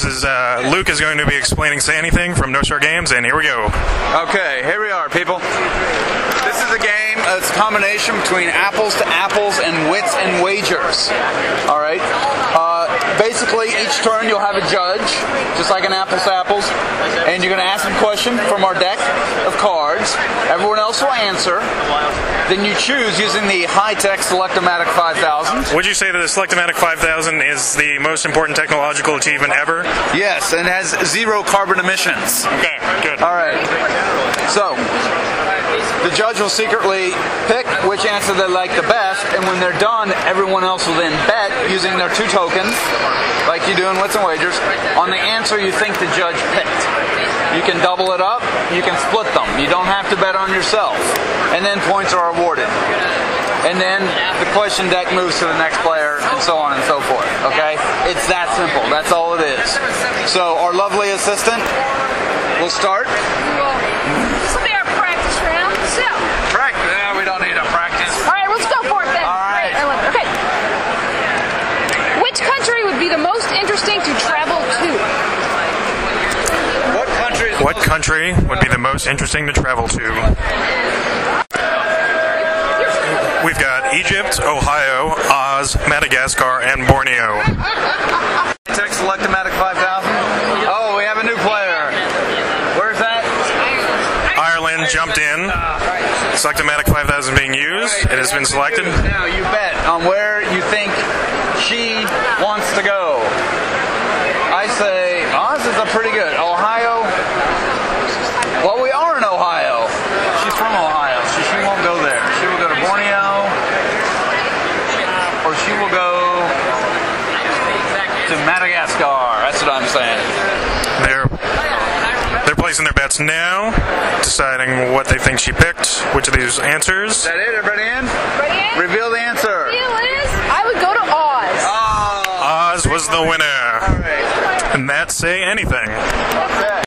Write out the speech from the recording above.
This is Luke is going to be explaining Say Anything from No Short Games, and here we go. Okay, here we are, people. This is a game. It's a combination between apples to apples and wits and wagers. All right. Basically, each turn you'll have a judge, just like an apples to apples, and you're going to ask them a question from our deck of cards. Everyone else will answer. Then you choose using the high-tech Selectomatic 5000. Would you say that the Selectomatic 5000 is the most important technological achievement ever? Yes, and has zero carbon emissions. Okay, good. All right. So, the judge will secretly pick which answer they like the best, and when they're done, everyone else will then bet using their 2 tokens, like you do in Wits and Wagers, on the answer you think the judge picked. You can double it up, you can split them. You don't have to bet on yourself. And then points are awarded. And then the question deck moves to the next player, and so on and so forth. Okay? It's that simple. That's all it is. So, our lovely assistant will start. This will be our practice round. So, Practice? No, we don't need a practice. all right, let's go for it then. All right. Okay. Which country would be the most interesting to travel to? What country What country would be the most interesting to travel to? We've got Egypt, Ohio, Oz, Madagascar, and Borneo. Tech Selectomatic 5000. Oh, we have a new player. Where's that? Ireland jumped in. Selectomatic 5000 being used. It has been selected. Now you bet on where you think she wants to go. I say Oz is a pretty good. Ohio. Well, we are in Ohio. She's from Ohio, so she won't go there. She will go to Borneo, or she will go to Madagascar. That's what I'm saying. They're placing their bets now, deciding what they think she picked, which of these answers. Is that it? Everybody in? Ready? Reveal the answer. I would go to Oz. Oh. Oz was the winner. All right. And that's Say Anything. Okay.